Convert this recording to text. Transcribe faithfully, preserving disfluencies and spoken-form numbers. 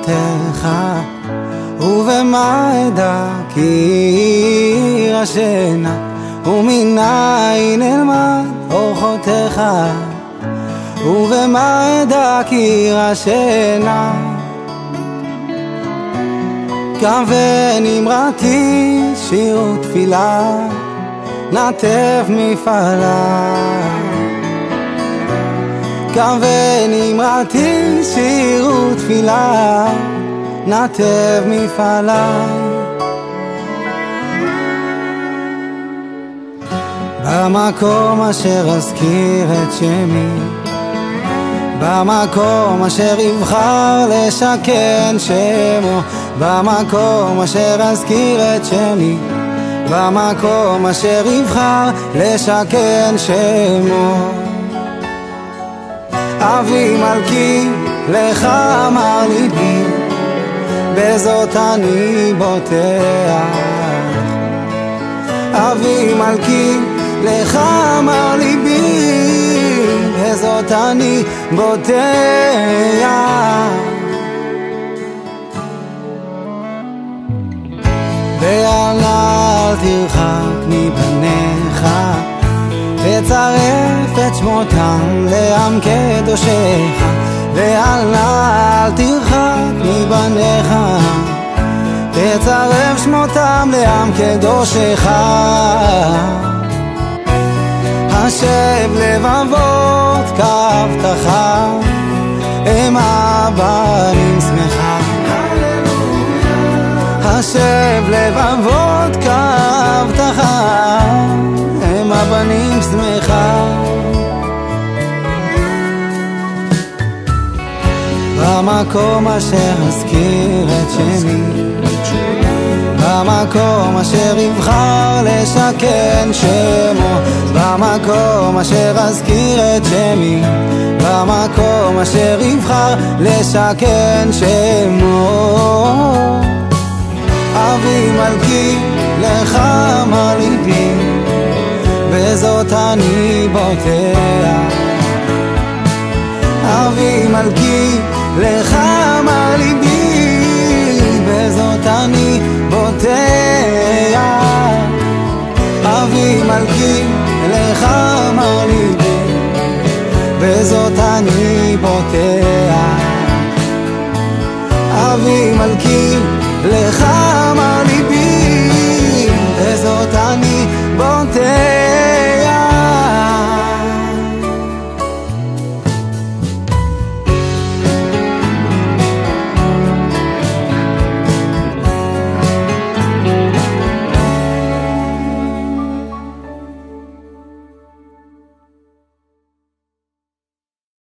אורחותיך, ובמה אדע כי ירשנה, ומנין אלמד אורחותיך, ובמה אדע כי ירשנה. גם ונמרתי שיר ותפילה, נתב מפעלה. גם ונמרתי שיר ותפילה, נתב מפעלה. במקום אשר אזכיר את שמי, במקום אשר יבחר לשכן שמו, במקום אשר אזכיר את שמי, במקום אשר יבחר לשכן שמו. אבי מלכי לך אמר ליבי, בזאת אני בוטח. אבי מלכי לך אמר ליבי, בזאת אני בוטח. ואל נא תרחק מבניך, תצרף את שמותם לעם קדושך. ואל נא תרחק מבניך, תצרף שמותם לעם קדושך. השב לבבות כהבטחה, הם הבנים שמחה. השב לבבות כהבטחה, הם הבנים שמחה. במקום אשר אזכיר את שמי, במקום אשר יבחר לשכן שמו, במקום אשר אזכיר את שמי, במקום אשר יבחר לשכן שמו. אבי מלכי לך אמר ליבי, בזאת אני בוטח. אבי מלכי לך אמר ליבי, בזאת אני בוטח. אבי מלכי לך אמר ליבי, בזאת אני בוטח. אבי מלכי